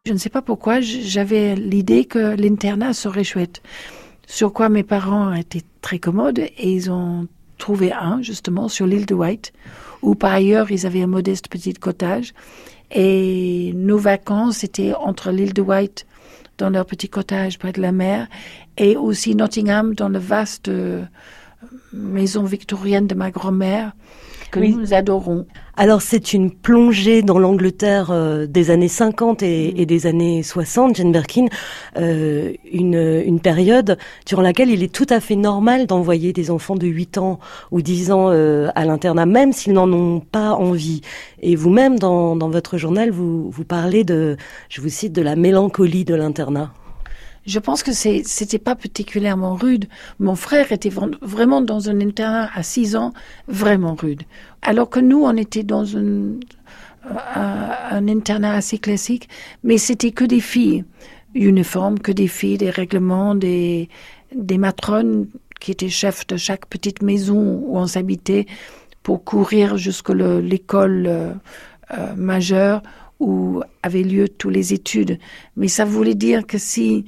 Je ne sais pas pourquoi, j'avais l'idée que l'internat serait chouette. Sur quoi mes parents étaient très commodes et ils ont trouvé un, justement, sur l'île de Wight, où par ailleurs ils avaient un modeste petit cottage. Et nos vacances étaient entre l'île de Wight, dans leur petit cottage près de la mer, et aussi Nottingham, dans la vaste maison victorienne de ma grand-mère, que nous adorons. Alors c'est une plongée dans l'Angleterre des années 50 et des années 60, Jane Birkin, une période durant laquelle il est tout à fait normal d'envoyer des enfants de 8 ans ou 10 ans à l'internat, même s'ils n'en ont pas envie. Et vous-même, dans votre journal, vous parlez je vous cite, de la mélancolie de l'internat. Je pense que c'était pas particulièrement rude. Mon frère était vraiment dans un internat à 6 ans, vraiment rude. Alors que nous, on était dans un internat assez classique, mais c'était que des filles. Uniformes, que des filles, des règlements, des matrones qui étaient chefs de chaque petite maison où on s'habitait pour courir jusqu'à l'école majeure où avaient lieu toutes les études. Mais ça voulait dire que si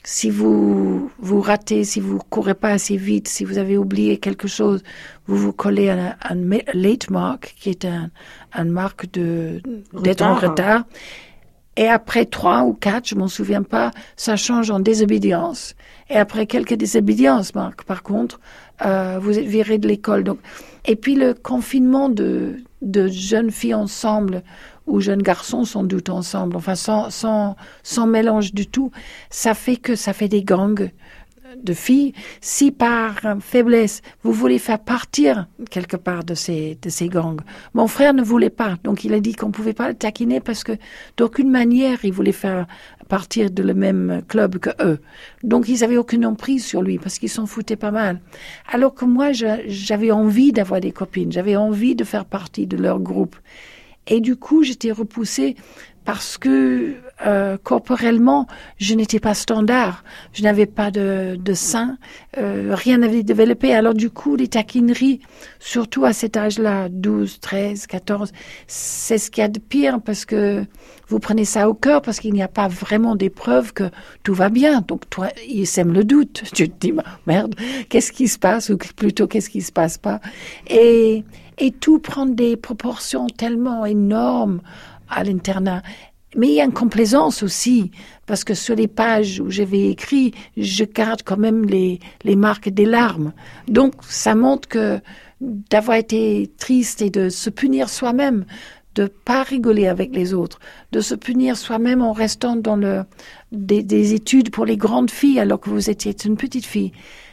vous ratez, si vous courez pas assez vite, si vous avez oublié quelque chose, vous collez un late mark, qui est un marque d'être en retard. Et après 3 ou 4, je m'en souviens pas, ça change en désobéissance. Et après quelques désobéissances, par contre, vous êtes viré de l'école. Donc, et puis le confinement de jeunes filles ensemble, ou jeunes garçons sans doute ensemble, enfin sans mélange du tout, ça fait des gangs de filles. Si par faiblesse, vous voulez faire partir quelque part de ces gangs. Mon frère ne voulait pas, donc il a dit qu'on pouvait pas le taquiner parce que d'aucune manière il voulait faire partir de le même club que eux. Donc ils avaient aucune emprise sur lui parce qu'ils s'en foutaient pas mal. Alors que moi, j'avais envie d'avoir des copines, j'avais envie de faire partie de leur groupe. Et du coup, j'étais repoussée parce que corporellement, je n'étais pas standard. Je n'avais pas de sein, rien n'avait développé. Alors du coup, les taquineries, surtout à cet âge-là, 12, 13, 14, c'est ce qu'il y a de pire parce que vous prenez ça au cœur parce qu'il n'y a pas vraiment des preuves que tout va bien. Donc toi, il sème le doute. Tu te dis, merde, qu'est-ce qui se passe? Ou plutôt, qu'est-ce qui se passe pas? Et tout prend des proportions tellement énormes à l'internat. Mais il y a une complaisance aussi, parce que sur les pages où j'avais écrit, je garde quand même les marques des larmes. Donc, ça montre que d'avoir été triste et de se punir soi-même, de pas rigoler avec les autres, de se punir soi-même en restant dans des études pour les grandes filles alors que vous étiez une petite fille.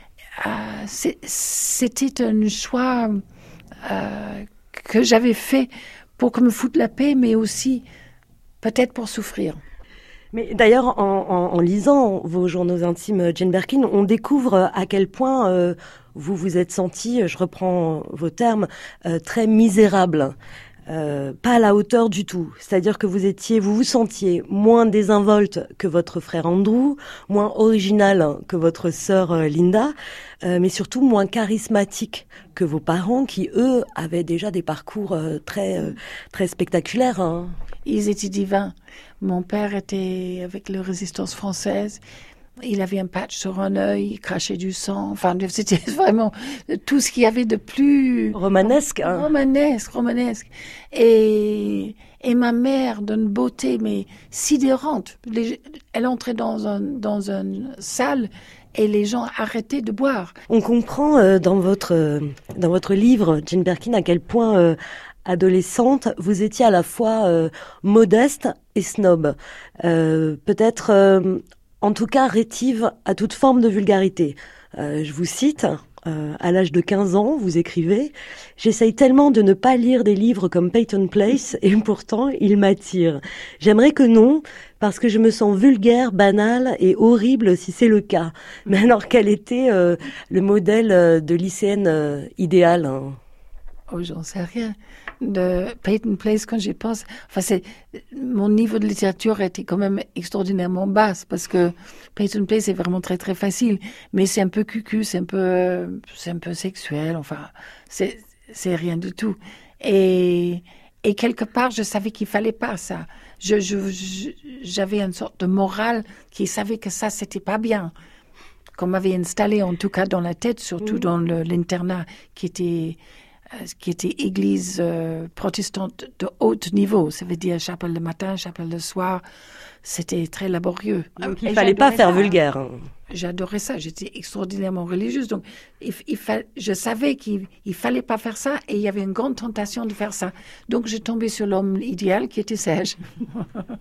C'était un choix que j'avais fait pour que me foute la paix, mais aussi peut-être pour souffrir. Mais d'ailleurs, en lisant vos journaux intimes, Jane Birkin, on découvre à quel point vous vous êtes sentie, je reprends vos termes, très misérable. Pas à la hauteur du tout. C'est-à-dire que vous vous sentiez moins désinvolte que votre frère Andrew, moins original que votre sœur Linda, mais surtout moins charismatique que vos parents qui, eux, avaient déjà des parcours très spectaculaires. Hein. Ils étaient divins. Mon père était avec la résistance française. Il avait un patch sur un œil, il crachait du sang. Enfin, c'était vraiment tout ce qu'il y avait de plus... romanesque. Hein. Romanesque. Et ma mère, d'une beauté, mais sidérante. Elle entrait dans une salle et les gens arrêtaient de boire. On comprend dans votre livre, Jane Birkin, à quel point... adolescente, vous étiez à la fois modeste et snob. Peut-être... en tout cas rétive à toute forme de vulgarité. Je vous cite, à l'âge de 15 ans, vous écrivez « J'essaye tellement de ne pas lire des livres comme Peyton Place et pourtant ils m'attirent. J'aimerais que non, parce que je me sens vulgaire, banale et horrible si c'est le cas. » Mais alors quel était le modèle de lycéenne idéal hein? Oh, j'en sais rien. De Peyton Place, quand j'y pense, enfin, mon niveau de littérature était quand même extraordinairement basse parce que Peyton Place est vraiment très très facile, mais c'est un peu cucu, c'est un peu sexuel, enfin, c'est rien du tout. Et Et quelque part, je savais qu'il fallait pas ça. J'avais une sorte de morale qui savait que ça, c'était pas bien. Qu'on m'avait installé, en tout cas dans la tête, surtout dans l'internat qui était église protestante de haut niveau. Ça veut dire chapelle le matin, chapelle le soir. C'était très laborieux. Donc il fallait pas faire vulgaire. J'adorais ça. J'étais extraordinairement religieuse. Donc, je savais qu'il fallait pas faire ça et il y avait une grande tentation de faire ça. Donc, j'ai tombé sur l'homme idéal qui était Serge.